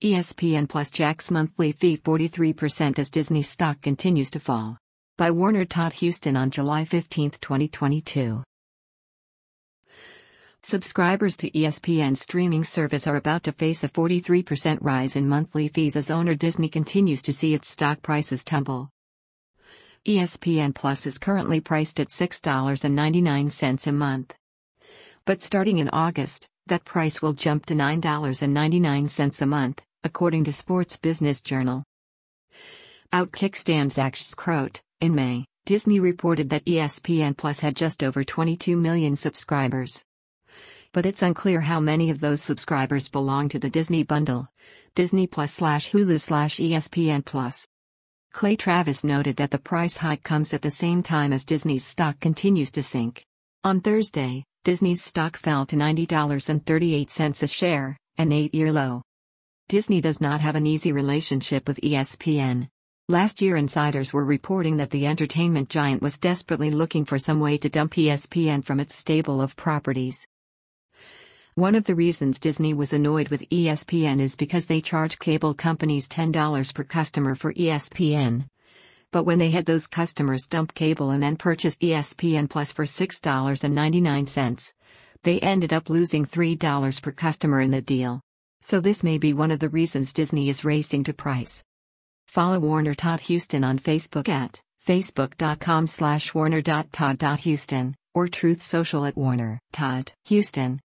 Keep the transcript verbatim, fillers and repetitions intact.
E S P N Plus jacks monthly fee forty-three percent as Disney stock continues to fall. By Warner Todd Huston on July fifteenth, twenty twenty-two. Subscribers to E S P N's streaming service are about to face a forty-three percent rise in monthly fees as owner Disney continues to see its stock prices tumble. E S P N Plus is currently priced at six dollars and ninety-nine cents a month. But starting in August, that price will jump to nine dollars and ninety-nine cents a month, according to Sports Business Journal. Outkick Stanzak's quote, in May, Disney reported that E S P N Plus had just over twenty-two million subscribers. But it's unclear how many of those subscribers belong to the Disney bundle, Disney Plus slash Hulu slash E S P N Plus. Clay Travis noted that the price hike comes at the same time as Disney's stock continues to sink. On Thursday, Disney's stock fell to ninety dollars and thirty-eight cents a share, an eight-year low. Disney does not have an easy relationship with E S P N. Last year insiders were reporting that the entertainment giant was desperately looking for some way to dump E S P N from its stable of properties. One of the reasons Disney was annoyed with E S P N is because they charge cable companies ten dollars per customer for E S P N. But when they had those customers dump cable and then purchase E S P N Plus for six dollars and ninety-nine cents, they ended up losing three dollars per customer in the deal. So this may be one of the reasons Disney is racing to price. Follow Warner Todd Huston on Facebook at facebook.com slash warner.todd.huston or Truth Social at Warner Todd Huston.